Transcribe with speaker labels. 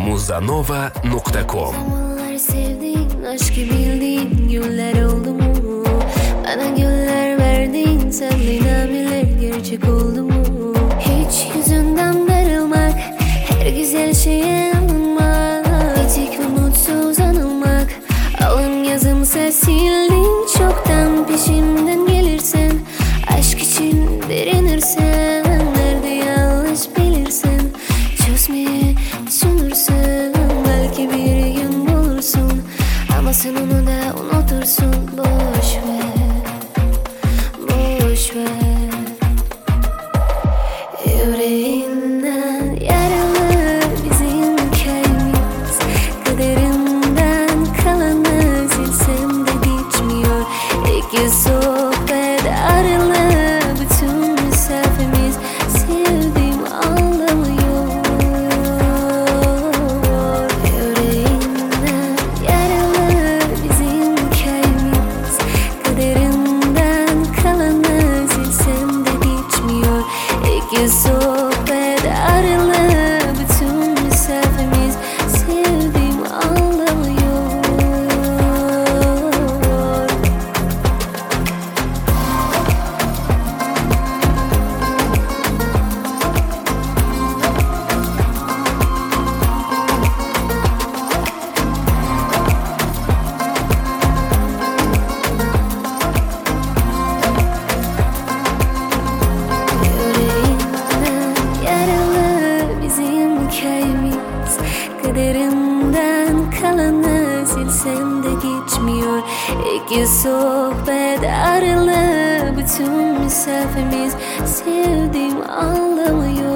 Speaker 1: Muzanova.com.
Speaker 2: Zamanlar sevdiğin, aşkı bildiğin günler oldu mu? Bana güller verdin, senden nameler gerçek oldu mu? Hiç yüzünden darılmak, her güzel şeye alınmak, etik ve mutsuz anılmak. Alın yazımsa sildin çoktan, peşimden gelirsen, aşk için direnirsen, nerede yanlış bilirsen, çözmeye düşünürsen, belki bir gün bulursun, ama sen onu da unutursun. Boş ver, boş ver. Yüreğinden yaralı bizim hikayemiz, kaderinden kalanı silsem de geçmiyor. İki sohbet aralı bütün mesafemiz, sevdiğim anlamıyor. Yüreğinden yaralı bizim hikayemiz, kaderinden kalanı silsem de geçmiyor. İki sohbet aralı bütün mesafemiz, sevdiğim anlamıyor. Yüreğinden yaralı bizim hikayemiz, kaderinden kalanı silsem de geçmiyor. İki sohbet aralı bütün mesafemiz, sevdiğim anlamıyor.